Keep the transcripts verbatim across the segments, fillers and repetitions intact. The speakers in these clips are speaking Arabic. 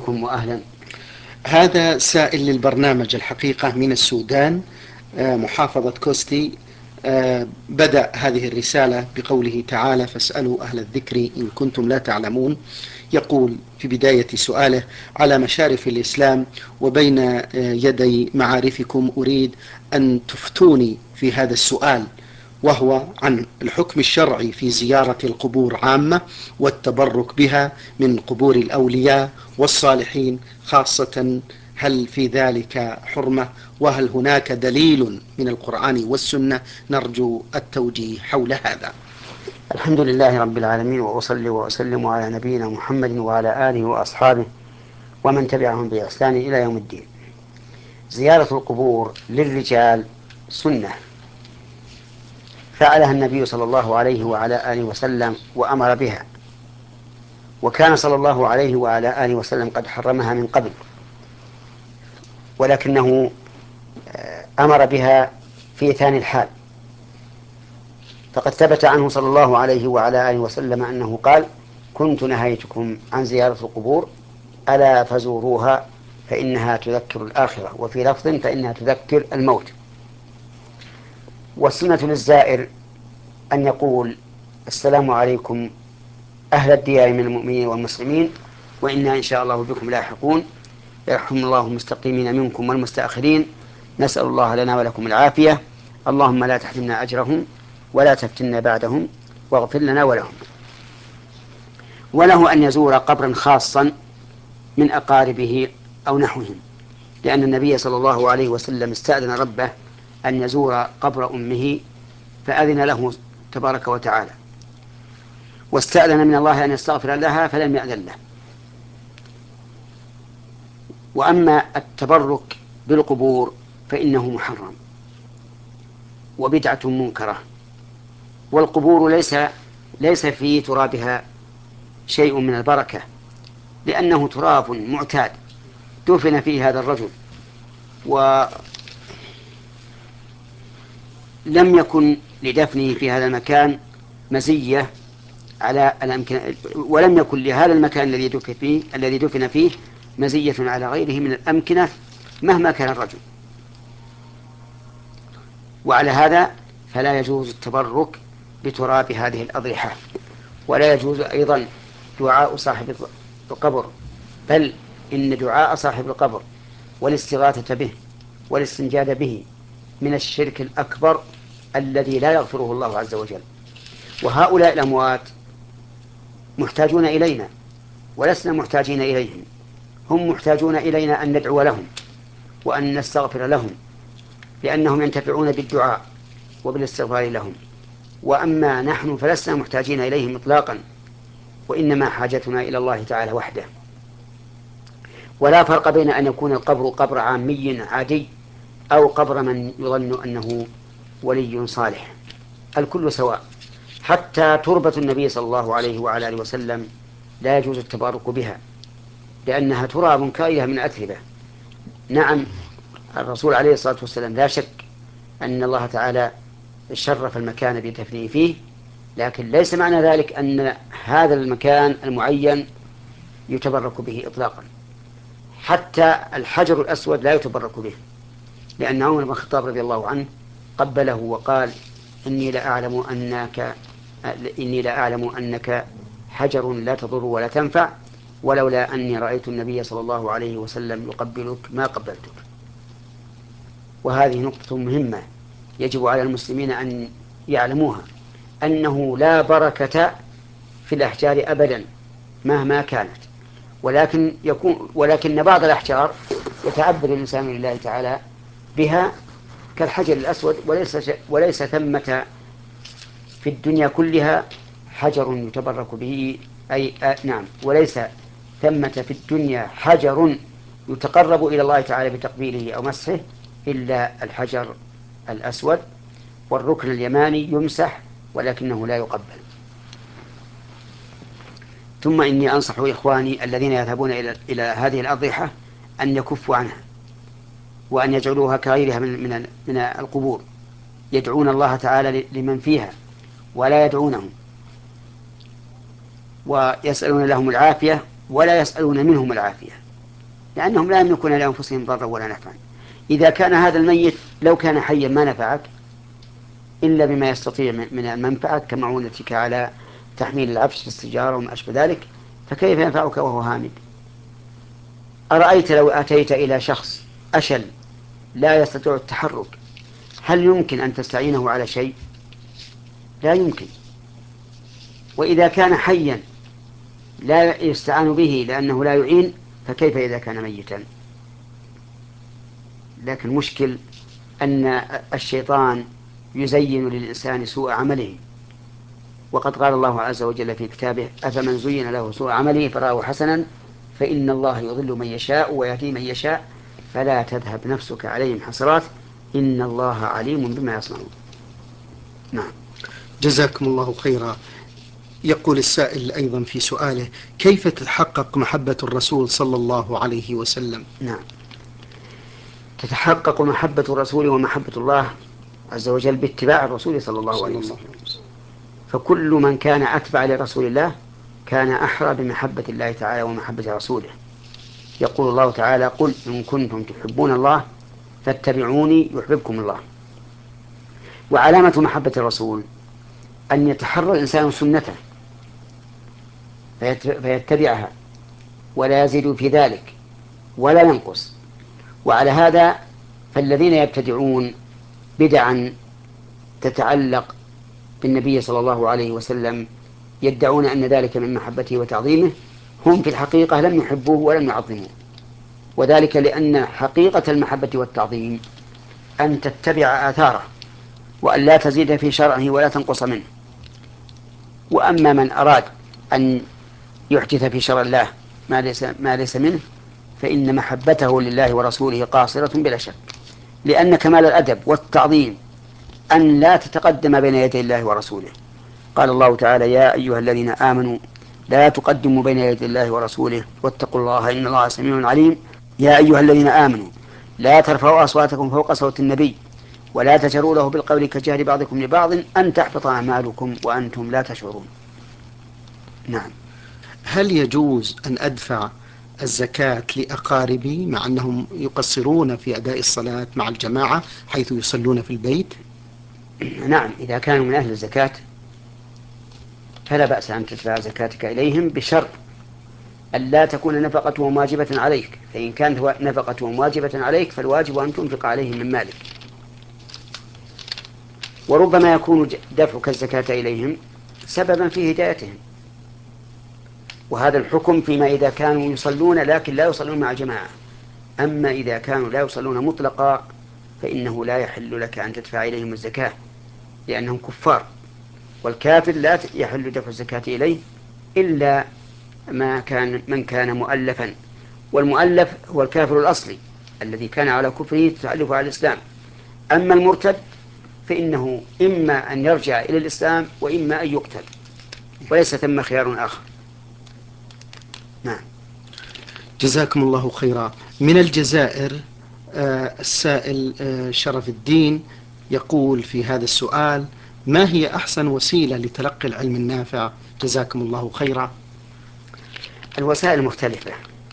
بكم وأهلا. هذا سائل للبرنامج الحقيقة من السودان، محافظة كوستي. بدأ هذه الرسالة بقوله تعالى: فاسألوا أهل الذكر إن كنتم لا تعلمون. يقول في بداية سؤاله: على مشارف الإسلام وبين يدي معارفكم أريد أن تفتوني في هذا السؤال، وهو عن الحكم الشرعي في زيارة القبور عامة والتبرك بها من قبور الأولياء والصالحين خاصة. هل في ذلك حرمة؟ وهل هناك دليل من القرآن والسنة؟ نرجو التوجيه حول هذا. الحمد لله رب العالمين، وأصلي وأسلم على نبينا محمد وعلى آله وأصحابه ومن تبعهم بإحسان إلى يوم الدين. زيارة القبور للرجال سنة فعلها النبي صلى الله عليه وعلى آله وسلم وأمر بها، وكان صلى الله عليه وعلى آله وسلم قد حرمها من قبل، ولكنه أمر بها في ثاني الحال. فقد ثبت عنه صلى الله عليه وعلى آله وسلم أنه قال: كنت نهيتكم عن زيارة القبور ألا فزوروها فإنها تذكر الآخرة، وفي لفظ فإنها تذكر الموت. والسنة للزائر أن يقول: السلام عليكم أهل الديار من المؤمنين والمسلمين، وإنا إن شاء الله بكم لاحقون، يرحم الله المستقيمين منكم والمستأخرين، نسأل الله لنا ولكم العافية، اللهم لا تحرمنا أجرهم ولا تفتنا بعدهم، واغفر لنا ولهم. وله أن يزور قبرا خاصا من أقاربه أو نحوهم، لأن النبي صلى الله عليه وسلم استأذن ربه أن يزور قبر أمه فأذن له تبارك وتعالى، واستأذن من الله أن يستغفر لها فلم يأذن له. وأما التبرك بالقبور فإنه محرم وبدعة منكرة، والقبور ليس ليس في ترابها شيء من البركة، لأنه تراب معتاد دفن فيه هذا الرجل، ولم يكن لدفنه في هذا المكان مزية على الأمكنة، ولم يكن لهذا المكان الذي دفن فيه الذي دفن فيه مزية على غيره من الأمكنة مهما كان الرجل. وعلى هذا فلا يجوز التبرك بتراب هذه الأضرحة، ولا يجوز أيضا دعاء صاحب القبر، بل إن دعاء صاحب القبر والاستغاثة به والاستنجاد به من الشرك الأكبر الذي لا يغفره الله عز وجل. وهؤلاء الأموات محتاجون إلينا ولسنا محتاجين إليهم، هم محتاجون إلينا أن ندعو لهم وأن نستغفر لهم، لأنهم ينتفعون بالدعاء وبالاستغفار لهم. وأما نحن فلسنا محتاجين إليهم إطلاقا، وإنما حاجتنا إلى الله تعالى وحده. ولا فرق بين أن يكون القبر قبر عامي عادي أو قبر من يظن أنه ولي صالح، الكل سواء. حتى تربة النبي صلى الله عليه وعلى آله وسلم لا يجوز التبارك بها، لأنها تراب كائنة من أتربة. نعم، الرسول عليه الصلاة والسلام لا شك أن الله تعالى شرف المكان بدفنه فيه، لكن ليس معنى ذلك أن هذا المكان المعين يتبرك به إطلاقا. حتى الحجر الأسود لا يتبرك به، لأن عمر بن الخطاب رضي الله عنه قبله وقال: إني لأعلم أنك إني لأعلم أنك حجر لا تضر ولا تنفع، ولولا أني رأيت النبي صلى الله عليه وسلم يقبلك ما قبلتك. وهذه نقطة مهمة يجب على المسلمين أن يعلموها، أنه لا بركة في الأحجار أبدا مهما كانت، ولكن يكون ولكن بعض الأحجار يتعبد الإنسان لله تعالى بها كالحجر الأسود، وليس وليس ثمة في الدنيا كلها حجر يتبرك به، أي آه نعم وليس ثمة في الدنيا حجر يتقرب إلى الله تعالى بتقبيله أو مسحه إلا الحجر الأسود، والركن اليماني يمسح ولكنه لا يقبل. ثم إني أنصح إخواني الذين يذهبون إلى إلى هذه الأضرحة أن يكفوا عنها، وأن يجعلوها كغيرها من من من القبور، يدعون الله تعالى لمن فيها ولا يدعونهم، ويسألون لهم العافية ولا يسألون منهم العافية. لأنهم لا يملكون لأنفسهم ضرا ولا نفعا. إذا كان هذا الميت لو كان حيا ما نفعك إلا بما يستطيع من المنفعة كمعونتك على تحميل العفش في السجارة وما أشبه ذلك، فكيف ينفعك وهو هامد؟ أرأيت لو أتيت إلى شخص أشل لا يستطيع التحرك، هل يمكن أن تستعينه على شيء؟ لا يمكن. وإذا كان حيا لا يستعان به لأنه لا يعين، فكيف إذا كان ميتا؟ لكن المشكل أن الشيطان يزين للإنسان سوء عمله، وقد قال الله عز وجل في كتابه: أفمن زين له سوء عمله فرآه حسنا فإن الله يضل من يشاء ويهدي من يشاء فلا تذهب نفسك عليهم حسرات إن الله عليم بما يصنعون. نعم. جزاكم الله خيرا. يقول السائل أيضا في سؤاله: كيف تتحقق محبة الرسول صلى الله عليه وسلم؟ نعم، تتحقق محبة الرسول ومحبة الله عز وجل باتباع الرسول صلى الله عليه صلى الله وسلم. عليه وسلم. فكل من كان أتبع لرسول الله كان أحرى بمحبة الله تعالى ومحبة رسوله. يقول الله تعالى: قل إن كنتم تحبون الله فاتبعوني يحببكم الله. وعلامة محبة الرسول أن يتحرى الإنسان سنته فيتبعها ولا يزيد في ذلك ولا ينقص. وعلى هذا فالذين يبتدعون بدعا تتعلق بالنبي صلى الله عليه وسلم يدعون أن ذلك من محبته وتعظيمه، هم في الحقيقة لم يحبوه ولم يعظموه. وذلك لأن حقيقة المحبة والتعظيم أن تتبع آثاره وأن لا تزيد في شرعه ولا تنقص منه. وأما من أراد أن يحدث في شرع الله ما ليس, ما ليس منه فإن محبته لله ورسوله قاصرة بلا شك، لأن كمال الأدب والتعظيم أن لا تتقدم بين يدي الله ورسوله. قال الله تعالى: يا أيها الذين آمنوا لا تقدموا بين يدي الله ورسوله واتقوا الله إن الله سميع عليم. يا أيها الذين آمنوا لا ترفعوا أصواتكم فوق صوت النبي ولا تجهروا له بالقول كجهر بعضكم لبعض أن تحبط أعمالكم وأنتم لا تشعرون. نعم. هل يجوز أن أدفع الزكاة لأقاربي مع أنهم يقصرون في أداء الصلاة مع الجماعة حيث يصلون في البيت؟ نعم، إذا كانوا من أهل الزكاة فلا بأس أن تدفع زكاتك إليهم بشرط أن لا تكون نفقتهم واجبة عليك، فإن كانت نفقتهم واجبة عليك فالواجب أن تنفق عليهم من مالك. وربما يكون دفعك الزكاة إليهم سببا في هدايتهم، وهذا الحكم فيما إذا كانوا يصلون لكن لا يصلون مع جماعة. أما إذا كانوا لا يصلون مطلقا فإنه لا يحل لك أن تدفع إليهم الزكاة لأنهم كفار، والكافر لا يحل دفع الزكاة إليه إلا ما كان من كان مؤلفا، والمؤلف هو الكافر الأصلي الذي كان على كفره تألف على الإسلام. أما المرتد فإنه إما أن يرجع إلى الإسلام وإما أن يقتل، وليس ثم خيار آخر. نعم. جزاكم الله خيرا. من الجزائر آه السائل آه شرف الدين يقول في هذا السؤال: ما هي أحسن وسيلة لتلقي العلم النافع؟ جزاكم الله خيرا. الوسائل مختلفة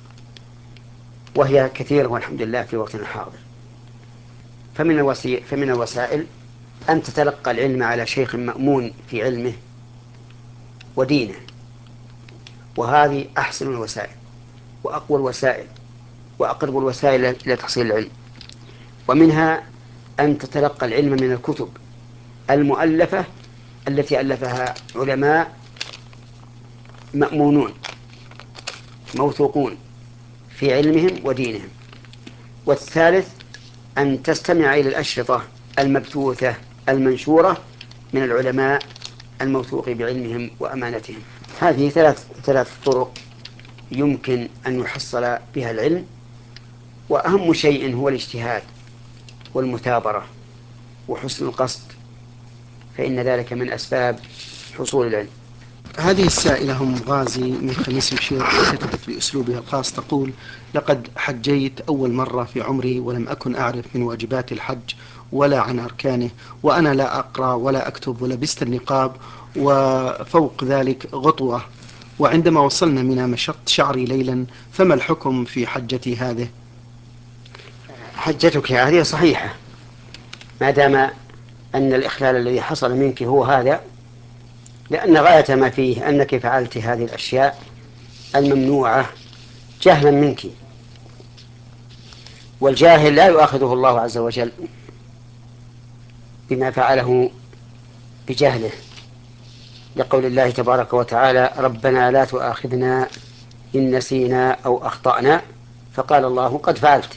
وهي كثيرة والحمد لله في وقتنا الحاضر. فمن, الوسي... فمن الوسائل أن تتلقى العلم على شيخ مأمون في علمه ودينه، وهذه أحسن الوسائل وأقوى الوسائل وأقرب الوسائل إلى تحصيل العلم. ومنها أن تتلقى العلم من الكتب المؤلفة التي ألفها علماء مأمونون موثوقون في علمهم ودينهم. والثالث أن تستمع إلى الأشرطة المبثوثة المنشورة من العلماء الموثوق بعلمهم وأمانتهم. هذه ثلاث ثلاث طرق يمكن أن يحصل بها العلم، وأهم شيء هو الاجتهاد والمثابرة وحسن القصد، فإن ذلك من أسباب حصول العلم. هذه السائلة هم غازي من خميس مشيط تكتب بأسلوبها الخاص تقول: لقد حجيت أول مرة في عمري ولم أكن أعرف من واجبات الحج ولا عن أركانه، وأنا لا أقرأ ولا أكتب ولبست النقاب وفوق ذلك غطوة، وعندما وصلنا منى مشطت شعري ليلا، فما الحكم في حجتي هذه؟ حجتك هذه صحيحة ما دام أن الإخلال الذي حصل منك هو هذا، لأن غاية ما فيه أنك فعلت هذه الأشياء الممنوعة جهلا منك، والجاهل لا يؤاخذه الله عز وجل بما فعله بجهله، لقول الله تبارك وتعالى: ربنا لا تؤاخذنا إن نسينا أو أخطأنا، فقال الله: قد فعلت.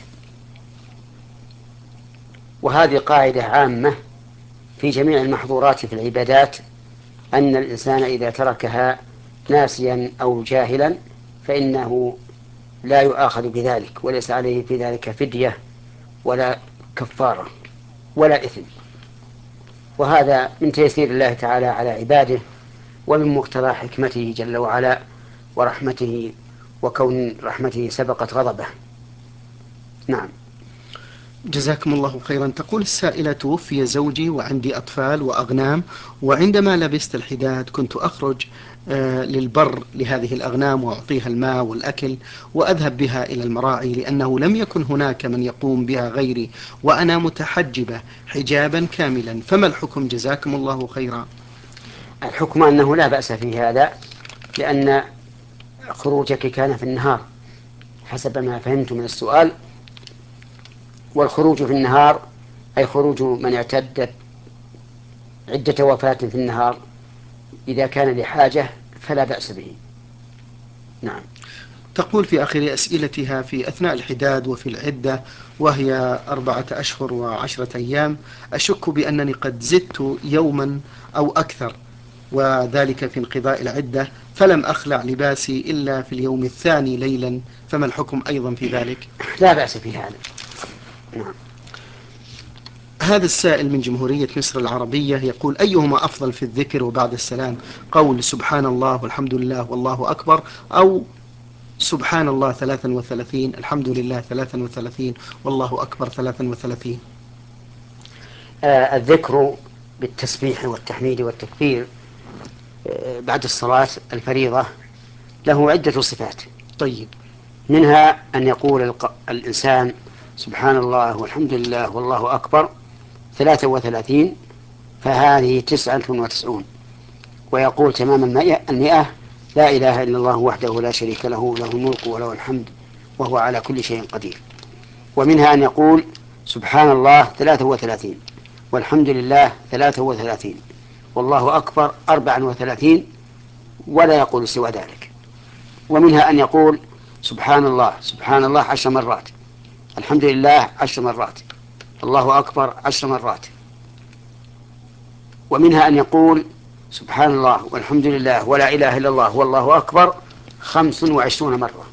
وهذه قاعدة عامة في جميع المحظورات في العبادات، أن الإنسان إذا تركها ناسيا أو جاهلا فإنه لا يؤاخذ بذلك، وليس عليه في ذلك فدية ولا كفارة ولا إثم. وهذا من تيسير الله تعالى على عباده، ومن مقتضى حكمته جل وعلا ورحمته، وكون رحمته سبقت غضبه. نعم. جزاكم الله خيرا. تقول السائلة: توفي زوجي وعندي أطفال وأغنام، وعندما لبست الحداد كنت أخرج آه للبر لهذه الأغنام وأعطيها الماء والأكل وأذهب بها إلى المراعي، لأنه لم يكن هناك من يقوم بها غيري وأنا متحجبة حجابا كاملا، فما الحكم جزاكم الله خيرا؟ الحكم أنه لا بأس في هذا، لأن خروجك كان في النهار حسب ما فهمت من السؤال، والخروج في النهار أي خروج من اعتدت عدة وفاة في النهار إذا كان لحاجة فلا بأس به. نعم. تقول في آخر أسئلتها: في أثناء الحداد وفي العدة وهي أربعة أشهر وعشرة أيام، أشك بأنني قد زدت يوما أو أكثر، وذلك في انقضاء العدة، فلم أخلع لباسي إلا في اليوم الثاني ليلا، فما الحكم أيضا في ذلك؟ لا بأس في هذا. نعم. هذا السائل من جمهورية مصر العربية يقول: أيهما أفضل في الذكر وبعد السلام، قول سبحان الله والحمد لله والله أكبر، أو سبحان الله ثلاثا وثلاثين، الحمد لله ثلاثا وثلاثين، والله أكبر ثلاثا وثلاثين؟ آه الذكر بالتسبيح والتحميد والتكبير آه بعد الصلاة الفريضة له عدة صفات. طيب. منها أن يقول الق... الإنسان سبحان الله والحمد لله والله أكبر ثلاثة وثلاثين، فهذه تسعة وتسعون، ويقول تمام المئة: لا إله إلا الله وحده لا شريك له، له الملك وله الحمد وهو على كل شيء قدير. ومنها أن يقول سبحان الله ثلاثة وثلاثين، والحمد لله ثلاثة وثلاثين، والله أكبر أربعا وثلاثين، ولا يقول سوى ذلك. ومنها أن يقول سبحان الله سبحان الله عشر مرات، الحمد لله عشر مرات، الله أكبر عشر مرات. ومنها أن يقول سبحان الله والحمد لله ولا إله إلا الله والله أكبر خمس وعشرون مرة،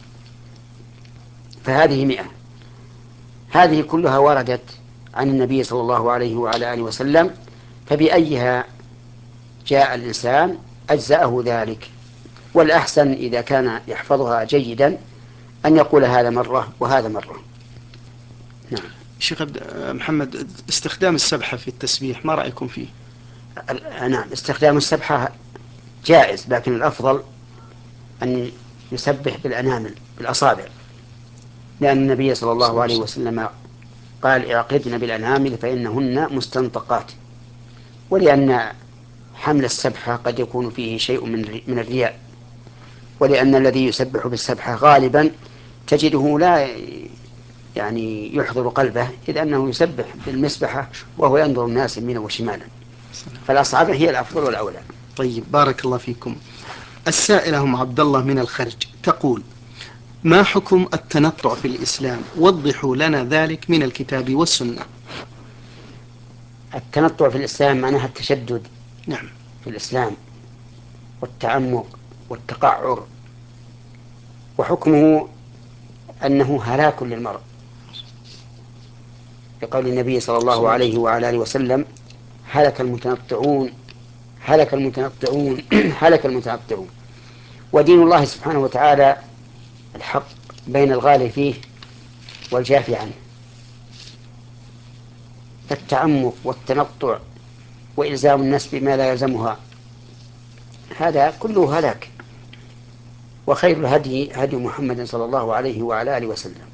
فهذه مئة. هذه كلها وردت عن النبي صلى الله عليه وعلى آله وسلم، فبأيها جاء الإنسان أجزأه ذلك. والأحسن إذا كان يحفظها جيدا أن يقول هذا مرة وهذا مرة. نعم. شيخ محمد، استخدام السبحة في التسبيح ما رأيكم فيه؟ نعم، استخدام السبحة جائز، لكن الأفضل أن يسبح بالأنامل بالأصابع، لأن النبي صلى الله عليه وسلم قال: اعقدن بالأنامل فإنهن مستنطقات. ولأن حمل السبحة قد يكون فيه شيء من الرياء، ولأن الذي يسبح بالسبحة غالبا تجده لا يعني يحضر قلبه، إذ أنه يسبح بالمسبحة وهو ينظر الناس يمينا وشمالا، فالأصابع هي الأفضل والأولى. طيب، بارك الله فيكم. السائلة أم عبد الله من الخرج تقول: ما حكم التنطع في الإسلام؟ وضحوا لنا ذلك من الكتاب والسنة. التنطع في الإسلام معناها التشدد نعم. في الإسلام والتعمق والتقعر، وحكمه أنه هلاك للمرء، بقول النبي صلى الله عليه وعلى آله وسلم: هلك المتنطعون هلك المتنطعون هلك المتنطعون. ودين الله سبحانه وتعالى الحق بين الغالي فيه والجافي عنه، فالتعمق والتنطع وإلزام الناس بما لا يلزمها هذا كله هلاك. وخير الهدي هدي محمد صلى الله عليه وعلى آله وسلم.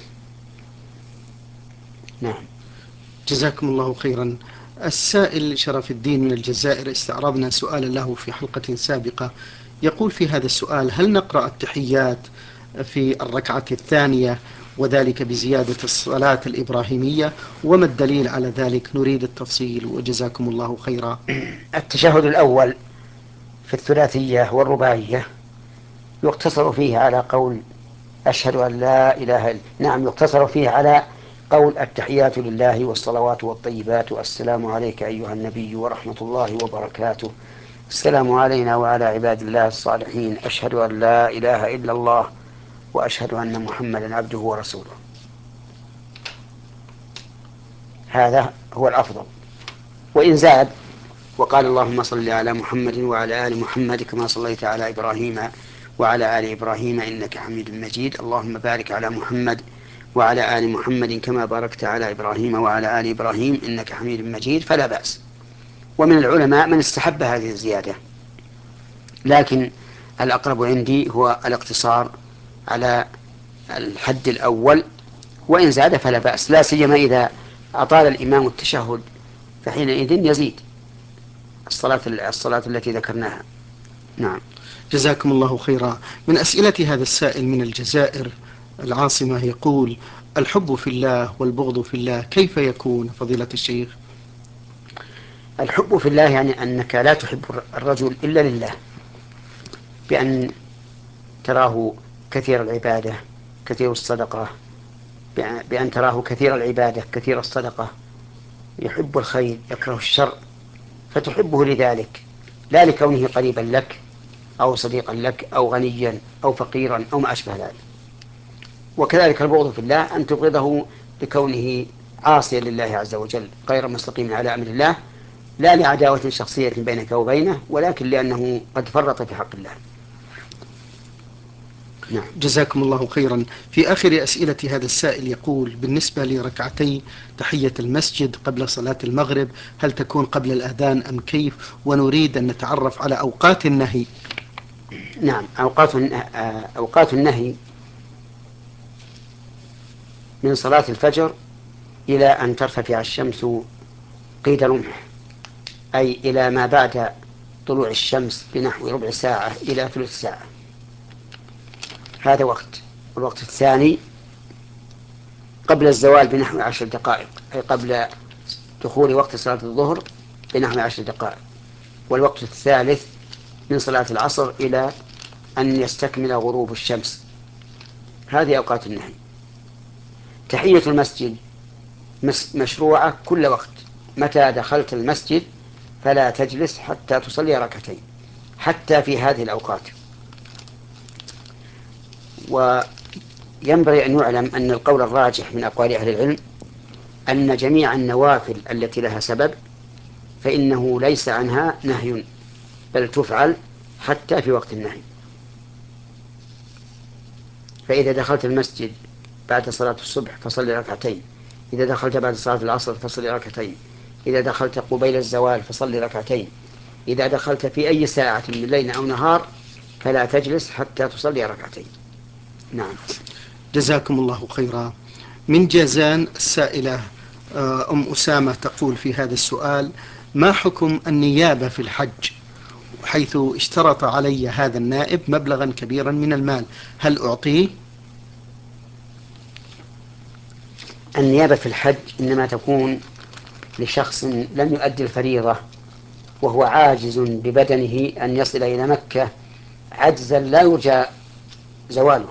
نعم. جزاكم الله خيرا. السائل شرف الدين من الجزائر، استعرضنا سؤالا له في حلقة سابقة، يقول في هذا السؤال: هل نقرأ التحيات في الركعة الثانية وذلك بزيادة الصلاة الإبراهيمية؟ وما الدليل على ذلك؟ نريد التفصيل وجزاكم الله خيرا. التشهد الأول في الثلاثية والرباعية يقتصر فيه على قول أشهد أن لا إله إلا نعم يقتصر فيه على قول التحيات لله والصلوات والطيبات والسلام عليك أيها النبي ورحمة الله وبركاته، السلام علينا وعلى عباد الله الصالحين، أشهد أن لا إله إلا الله وأشهد أن محمدا عبده ورسوله. هذا هو الأفضل. وإن زاد وقال اللهم صل على محمد وعلى آل محمد كما صليت على إبراهيم وعلى آل إبراهيم إنك حميد مجيد، اللهم بارك على محمد وعلى آل محمد كما باركت على إبراهيم وعلى آل إبراهيم إنك حميد مجيد، فلا بأس. ومن العلماء من استحب هذه الزيادة، لكن الأقرب عندي هو الاقتصار على الحد الأول، وإن زاد فلا بأس، لا سيما إذا أطال الإمام التشهد فحينئذ يزيد الصلاة الصلاة التي ذكرناها. نعم. جزاكم الله خيرا. من أسئلة هذا السائل من الجزائر العاصمة يقول: الحب في الله والبغض في الله كيف يكون فضيلة الشيخ؟ الحب في الله يعني أنك لا تحب الرجل إلا لله، بأن تراه كثير العبادة كثير الصدقة، بأن تراه كثير العبادة كثير الصدقة، يحب الخير يكره الشر، فتحبه لذلك، لا لكونه قريبا لك أو صديقا لك أو غنيا أو فقيرا أو ما أشبه ذلك. وكذلك البغض في الله أن تبغضه لكونه عاصيا لله عز وجل غير مستقيم على أمر الله، لا لعداوة شخصية بينك وبينه، ولكن لأنه قد فرط في حق الله. نعم. جزاكم الله خيرا. في آخر أسئلة هذا السائل يقول: بالنسبة لركعتي تحية المسجد قبل صلاة المغرب، هل تكون قبل الأذان أم كيف؟ ونريد أن نتعرف على أوقات النهي. نعم. أوقات أوقات النهي من صلاة الفجر إلى أن ترتفع الشمس قيد رمح، أي إلى ما بعد طلوع الشمس بنحو ربع ساعة إلى ثلث ساعة، هذا وقت. الوقت الثاني قبل الزوال بنحو عشر دقائق، أي قبل دخول وقت صلاة الظهر بنحو عشر دقائق. والوقت الثالث من صلاة العصر إلى أن يستكمل غروب الشمس. هذه أوقات النهي. تحية المسجد مشروعة كل وقت، متى دخلت المسجد فلا تجلس حتى تصلي ركعتين، حتى في هذه الأوقات. وينبغي أن يعلم أن القول الراجح من أقوال أهل العلم أن جميع النوافل التي لها سبب فإنه ليس عنها نهي، بل تفعل حتى في وقت النهي. فإذا دخلت المسجد بعد صلاة الصبح فصلي ركعتين، إذا دخلت بعد صلاة العصر فصلي ركعتين، إذا دخلت قبيل الزوال فصلي ركعتين، إذا دخلت في أي ساعة من ليل أو نهار فلا تجلس حتى تصلي ركعتين. نعم. جزاكم الله خيرا. من جازان السائلة أم أسامة تقول في هذا السؤال: ما حكم النيابة في الحج، حيث اشترط علي هذا النائب مبلغا كبيرا من المال، هل أعطيه؟ النيابة في الحج إنما تكون لشخص لم يؤدي الفريضة وهو عاجز ببدنه أن يصل إلى مكة عجزا لا يرجى زواله.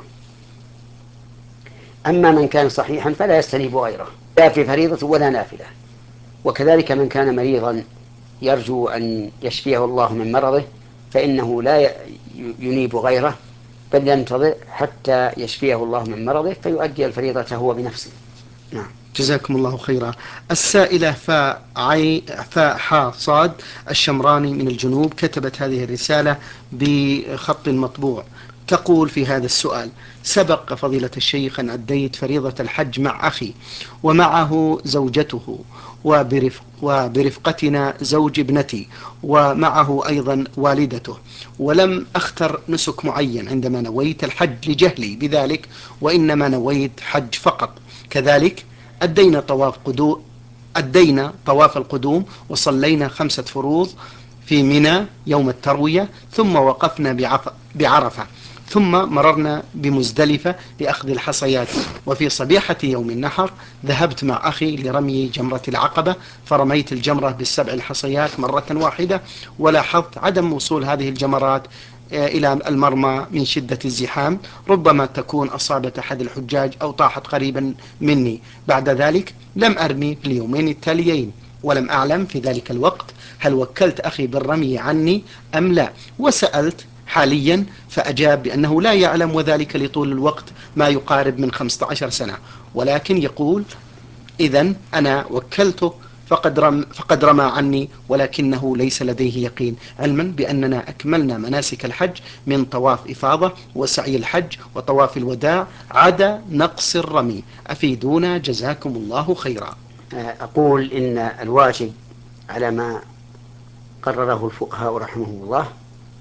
أما من كان صحيحا فلا يستنيب غيره، لا في فريضة ولا نافلة. وكذلك من كان مريضا يرجو أن يشفيه الله من مرضه فإنه لا ينيب غيره، بل ينتظر حتى يشفيه الله من مرضه فيؤدي الفريضة هو بنفسه. نعم. جزاكم الله خيرا. السائلة فاء عي فاء حا صاد الشمراني من الجنوب كتبت هذه الرسالة بخط مطبوع، تقول في هذا السؤال: سبق فضيلة الشيخ أن أديت فريضة الحج مع أخي ومعه زوجته وبرفق وبرفقتنا زوج ابنتي ومعه أيضا والدته، ولم أختر نسك معين عندما نويت الحج لجهلي بذلك، وإنما نويت حج فقط. كذلك أدينا طواف قدوم أدينا طواف القدوم وصلينا خمسة فروض في منى يوم التروية، ثم وقفنا بعف- بعرفة، ثم مررنا بمزدلفة لأخذ الحصيات. وفي صبيحة يوم النحر ذهبت مع أخي لرمي جمرة العقبة، فرميت الجمرة بالسبع الحصيات مرة واحدة، ولاحظت عدم وصول هذه الجمرات آه، إلى المرمى من شدة الزحام، ربما تكون أصابت أحد الحجاج أو طاحت قريبا مني. بعد ذلك لم أرمي في اليومين التاليين، ولم أعلم في ذلك الوقت هل وكلت أخي بالرمي عني أم لا، وسألت حاليا فأجاب بأنه لا يعلم، وذلك لطول الوقت ما يقارب من خمسة عشر سنة، ولكن يقول إذن أنا وكلته فقد, رم فقد رمى عني، ولكنه ليس لديه يقين، علما بأننا أكملنا مناسك الحج من طواف إفاضة وسعي الحج وطواف الوداع عدا نقص الرمي. أفيدونا جزاكم الله خيرا. أقول إن الواجب على ما قرره الفقهاء رحمهم الله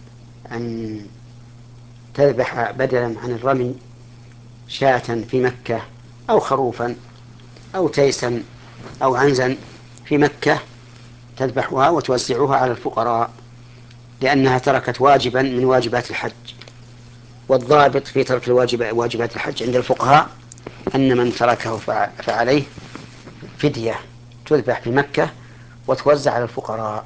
أن تذبح بدلا عن الرمي شاة في مكة، أو خروفا، أو تيسا، أو عنزا في مكة، تذبحها وتوزعها على الفقراء، لأنها تركت واجبا من واجبات الحج. والضابط في ترك الواجب واجبات الحج عند الفقهاء أن من تركه فعليه فدية تذبح في مكة وتوزع على الفقراء.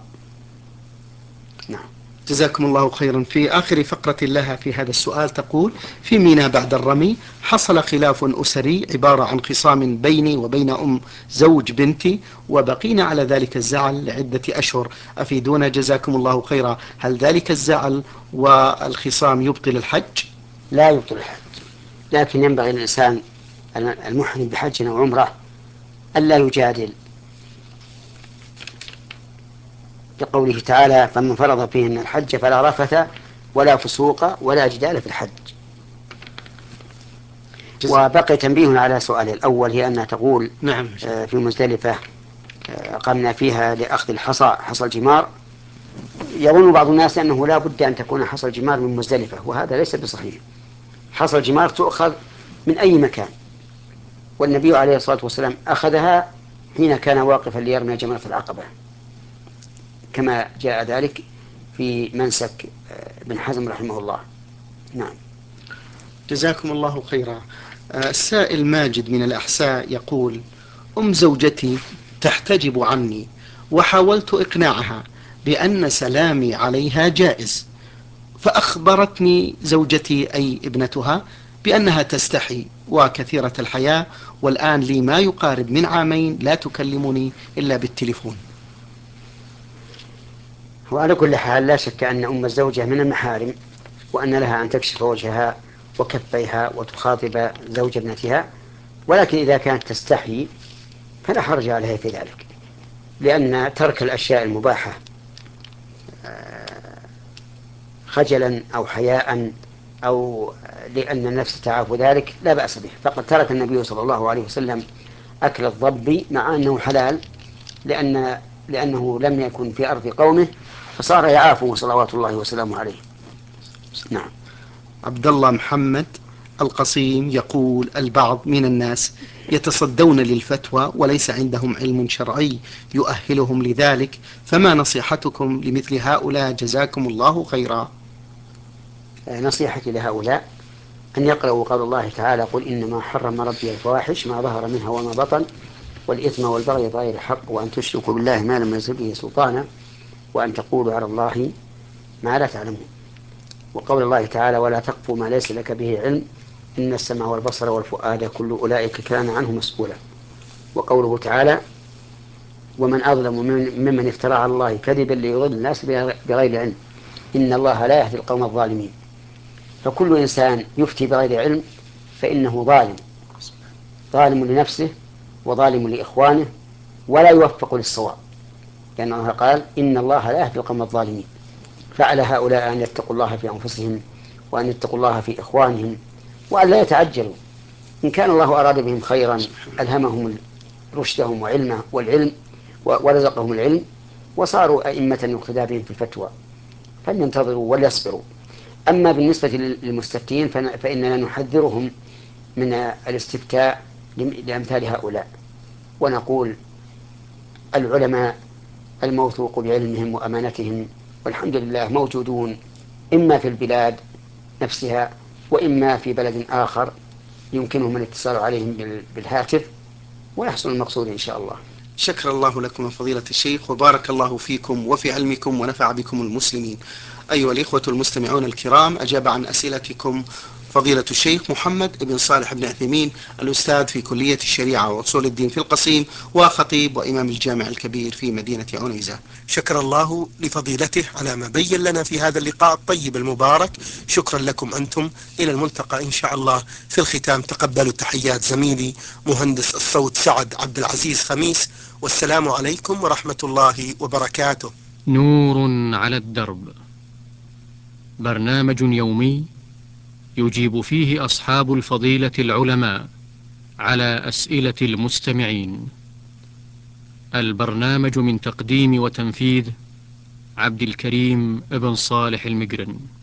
نعم. جزاكم الله خيرا. في آخر فقرة لها في هذا السؤال تقول: في ميناء بعد الرمي حصل خلاف أسري عبارة عن خصام بيني وبين أم زوج بنتي، وبقينا على ذلك الزعل لعدة أشهر. أفيدونا جزاكم الله خيرا، هل ذلك الزعل والخصام يبطل الحج؟ لا يبطل الحج، لكن ينبغي للإنسان المحرم بحج أو عمرة ألا يجادل، لقوله تعالى: فمن فرض فيهن الحج فلا رفث ولا فسوق ولا جدال في الحج. وبقي تنبيه على سؤال الأول، هي أنها تقول نعم. في مزدلفة قمنا فيها لأخذ الحصى، حصى الجمار. يظن بعض الناس أنه لا بد أن تكون حصى الجمار من مزدلفة، وهذا ليس بصحيح. حصى الجمار تؤخذ من أي مكان، والنبي عليه الصلاة والسلام أخذها حين كان واقفا ليرمي جمرة العقبة، كما جاء ذلك في منسك ابن حزم رحمه الله. نعم. جزاكم الله خيرا. السائل ماجد من الأحساء يقول: أم زوجتي تحتجب عني، وحاولت إقناعها بأن سلامي عليها جائز، فأخبرتني زوجتي أي ابنتها بأنها تستحي وكثيرة الحياة، والآن لي ما يقارب من عامين لا تكلمني إلا بالتليفون. وعلى كل حال لا شك أن أم الزوجة من المحارم، وأن لها أن تكشف وجهها وكفيها وتخاطب زوج ابنتها، ولكن إذا كانت تستحي فلا حرج عليها في ذلك، لأن ترك الأشياء المباحة خجلا أو حياء أو لأن النفس تعاف ذلك لا بأس به. فقد ترك النبي صلى الله عليه وسلم أكل الضب مع أنه حلال، لأن لأنه لم يكن في أرض قومه فصار يعافه صلوات الله وسلامه عليه. نعم. عبد الله محمد القصيم يقول: البعض من الناس يتصدون للفتوى وليس عندهم علم شرعي يؤهلهم لذلك، فما نصيحتكم لمثل هؤلاء جزاكم الله خيرا؟ نصيحتي لهؤلاء أن يقرأوا قول الله تعالى: قل إنما حرم ربي الفواحش ما ظهر منها وما بطن والإثم والبغي بغير الحق وأن تشركوا بالله ما لم ينزل به سلطانا وأن تقولوا على الله ما لا تعلمون. وقول الله تعالى: ولا تقف ما ليس لك به علم إن السمع والبصر والفؤاد كل أولئك كان عنه مسؤولا. وقوله تعالى: ومن أظلم ممن افترى على الله كذبا ليضل الناس بغير علم إن الله لا يهدي القوم الظالمين. فكل إنسان يفتي بغير علم فإنه ظالم، ظالم لنفسه وظالم لإخوانه، ولا يوفق للصواب، لأن الله قال: إن الله لا يهدي القوم الظالمين. فعلى هؤلاء أن يتقوا الله في أنفسهم وأن يتقوا الله في إخوانهم وأن لا يتعجلوا. إن كان الله أراد بهم خيرا ألهمهم رشدهم وعلمه والعلم ورزقهم العلم وصاروا أئمة يقتدى بهم في الفتوى، فلينتظروا وليصبروا. أما بالنسبة للمستفتين فإننا نحذرهم من الاستفتاء لأمثال هؤلاء، ونقول العلماء الموثوق بعلمهم وأمانتهم والحمد لله موجودون إما في البلاد نفسها وإما في بلد آخر يمكنهم الاتصال عليهم بالهاتف ويحصل المقصود إن شاء الله. شكر الله لكم فضيلة الشيخ وبارك الله فيكم وفي علمكم ونفع بكم المسلمين. أيها الإخوة المستمعون الكرام، أجاب عن أسئلتكم فضيلة الشيخ محمد بن صالح بن عثيمين، الأستاذ في كلية الشريعة وأصول الدين في القصيم وخطيب وإمام الجامع الكبير في مدينة عنيزة. شكر الله لفضيلته على ما بين لنا في هذا اللقاء الطيب المبارك. شكرا لكم أنتم، إلى الملتقى إن شاء الله. في الختام تقبلوا تحيات زميلي مهندس الصوت سعد عبد العزيز خميس، والسلام عليكم ورحمة الله وبركاته. نور على الدرب، برنامج يومي يجيب فيه أصحاب الفضيلة العلماء على أسئلة المستمعين. البرنامج من تقديم وتنفيذ عبد الكريم ابن صالح المقرن.